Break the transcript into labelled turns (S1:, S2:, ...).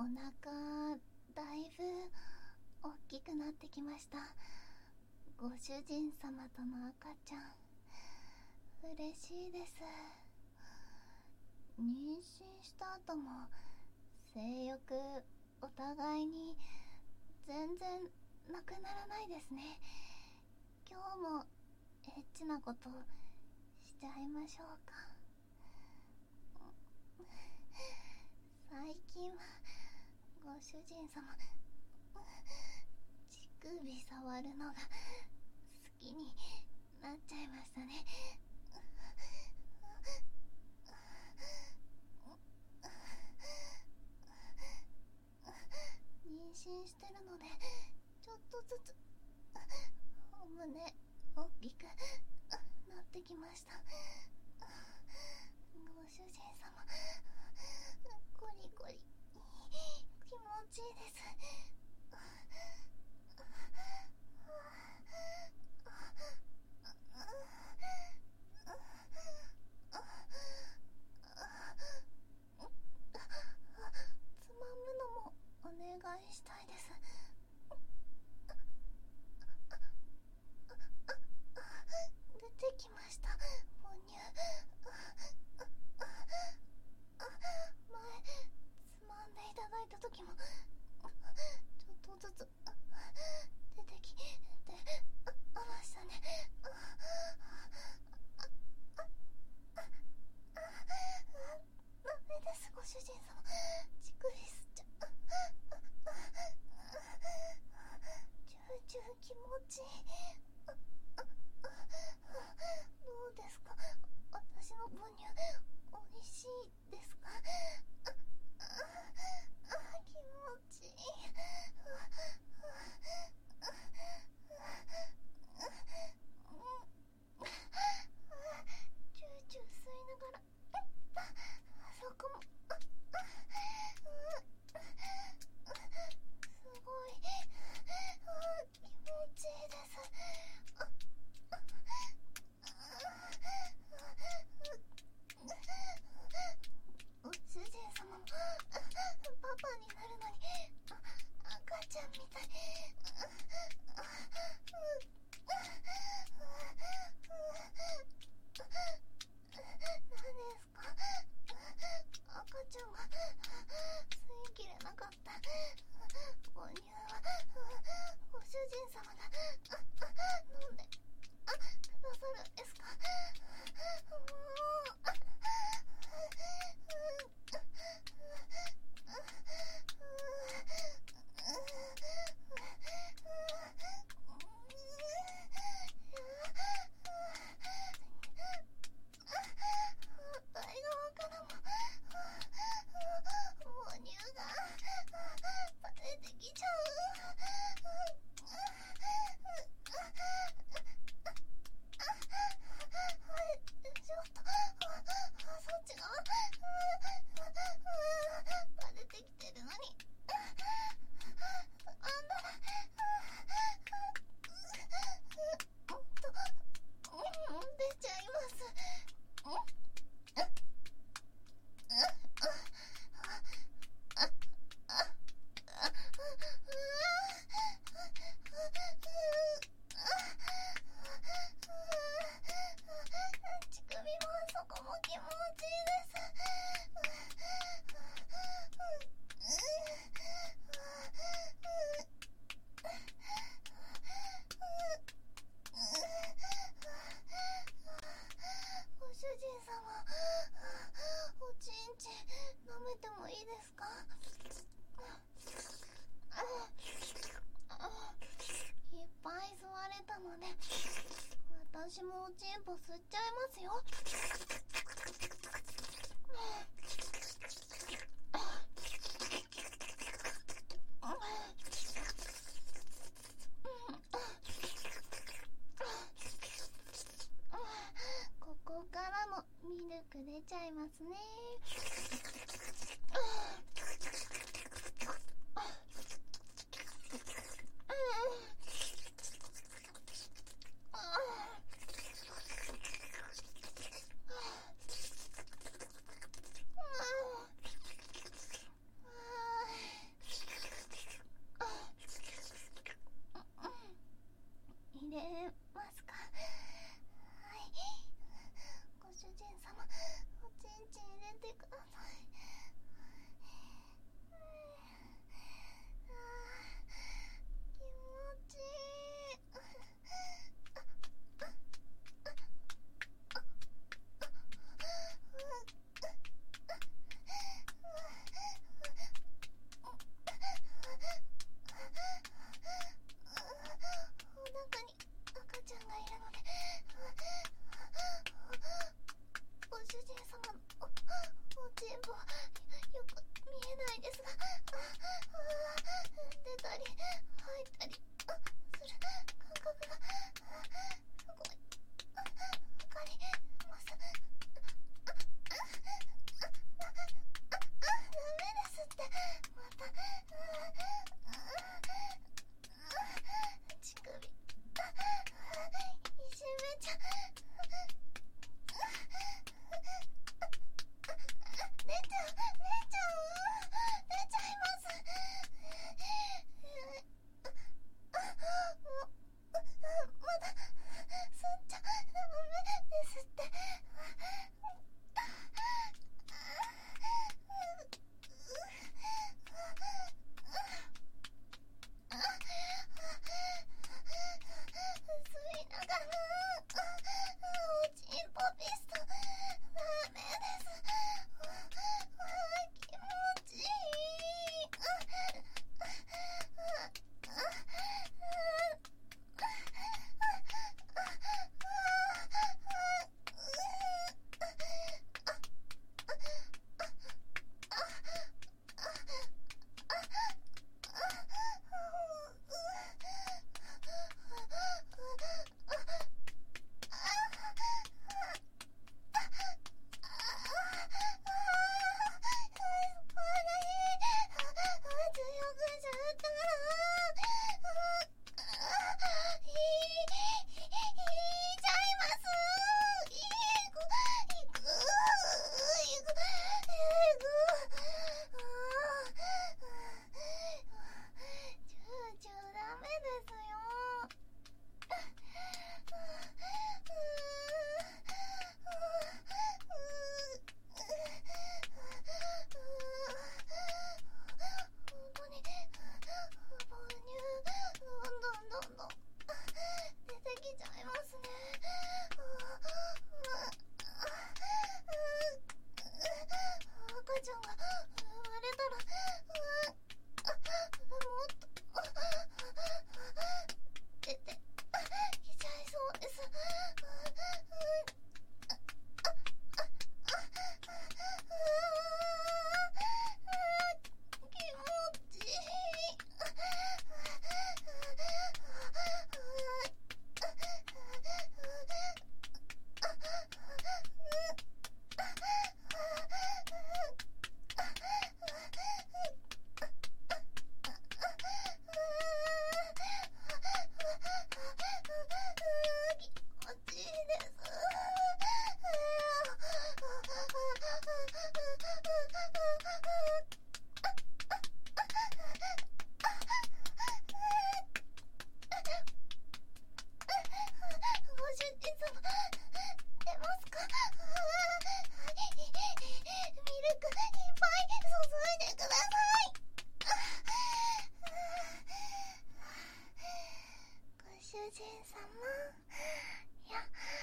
S1: お腹だいぶ大きくなってきました。ご主人様との赤ちゃん嬉しいです。妊娠した後も性欲お互いに全然なくならないですね。今日もエッチなことしちゃいましょうか。最近はご主人様乳首触るのが好きになっちゃいましたね。妊娠してるのでちょっとずつお胸大きくなってきました。ご主人様コリコリ気持ちいいです。つまむのもお願いしたいです。出てきました母乳。前つまんでいただいた時もちょっとずつ出てきてましたね。ダメです、ご主人様。乳首吸っちゃチューチュー気持ちいい。どうですか、私の母乳おいしいですか。気持ちいい。チューチュー吸いながらそこもすごい気持ちいいです。ご主人様もパパになるのに赤ちゃんみたい。何ですか、赤ちゃんが吸いきれなかった母乳はご主人様が飲んでくださるんですか。反対側からも母乳が出てきちゃう。ちょっとそっち側出てきてるのにあんだらもっと出ちゃいます。乳首もそこも気持ちいいです。ご主人様、おちんちん舐めてもいいですか。いっぱい吸われたので私もおちんぽ吸っちゃいますよ。ここからもミルク出ちゃいますね。 た。乳首。いじめちゃ。出ちゃう。出ちゃいます。まだ吸っちゃダメですって。吸いながらおちんぽピストダメです。気持ちいい。主人様。いや、